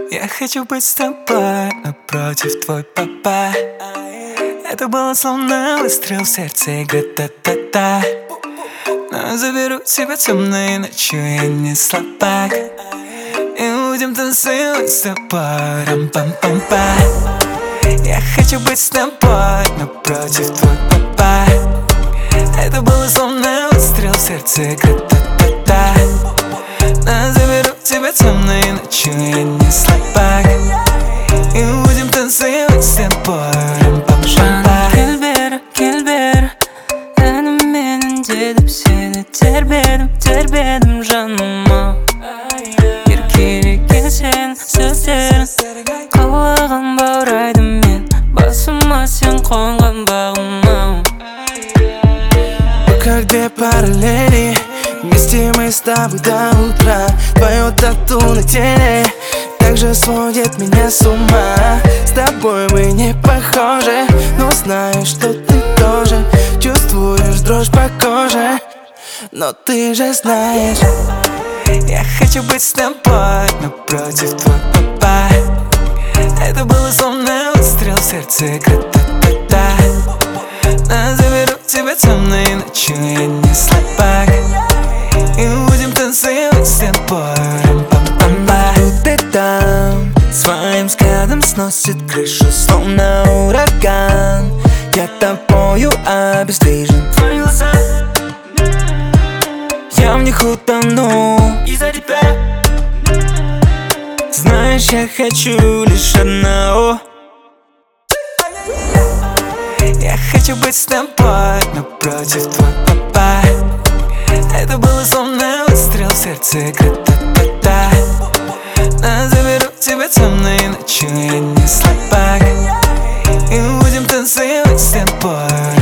Я хочу быть с тобой, напротив твой папа. Это было словно выстрел в сердце и гра-та-та-та. Но заберу тебя темной ночью, я не слабак. И будем танцевать с тобой, рам-пам-пам-па. Я хочу быть с тобой, напротив твой папа. Это было словно выстрел в сердце и гра-та-та-та. Но заберу тебя темной ночью, я не слабак. И будем танцевать с тобой, рам-пам-пам-па. Келбер, әніменен жетіп сені тербедім жаныма. Еркелеген сен сөздерің қалаған баурайды мен, басыма сен қонған бағыма. Как две параллели, вместе мы с тобой до утра. Твое тату на теле также сводит меня с ума. С тобой мы не похожи, но знаю, что ты тоже чувствуешь дрожь по коже. Но ты же знаешь, я хочу быть с тобой, напротив твой папа. Это было словно выстрел в сердце, гра-та-та-та. Но заберу тебя темной ночью, я не слабак. И будем танцевать с тобой, рам-пам-пам-па. ты там Своим взглядом сносит крышу, словно ураган. Я тобою обездвижен. Твои глаза, я в них утону из-за тебя. Знаешь, я хочу лишь одного. Я хочу быть с тобой, напротив твой папа. Это было словно выстрел в сердце, гра-та-та-та. Но заберу тебя темной ночью, я не слабак. И будем танцевать с тобой.